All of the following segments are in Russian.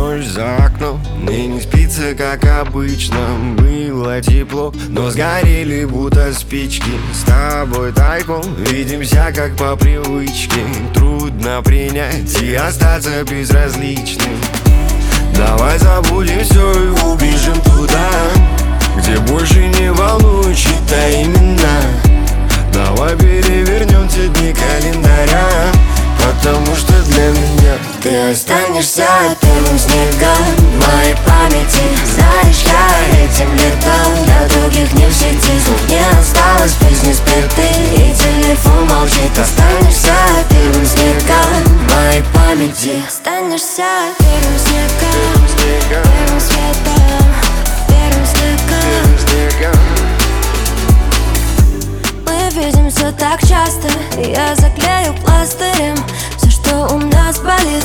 ночь за окном, мне не спится, как обычно. Было тепло, но сгорели будто спички. С тобой тайком видимся, как по привычке. Трудно принять и остаться безразличным. Давай забудем все и убежим туда, где больше не волнуют чьи-то имена. Давай перевернем те дни календаря, потому что для меня ты останешься первым снегом в моей памяти. Знаешь, я этим летом для других не в сети. Звук не осталось, песни спеты и телефон молчит. Останешься первым снегом в моей памяти. Останешься первым снегом, первым светом, первым снегом. Мы видимся так часто, и я заклею пластырем все, что у нас болит.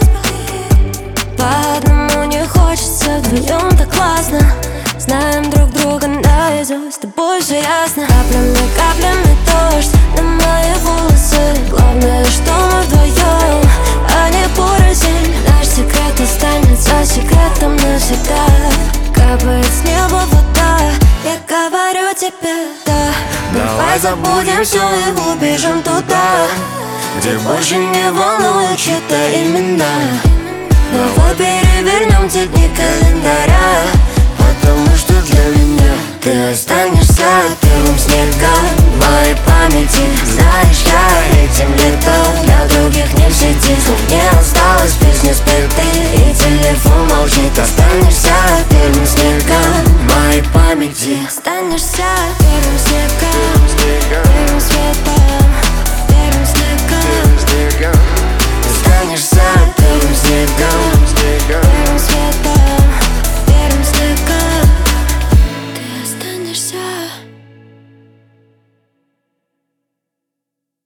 По одному не хочется, вдвоем так классно. Знаем друг друга наизусть, с тобой все ясно. Каплями дождь на мои волосы. Главное, что мы вдвоем, а не порознь. Наш секрет останется секретом навсегда. Капает с неба вода, я говорю тебе да. Давай забудем все и убежим туда, где больше не волнуют чьи-то имена. Давай перевернем те дни календаря, потому что для меня ты останешься первым снегом.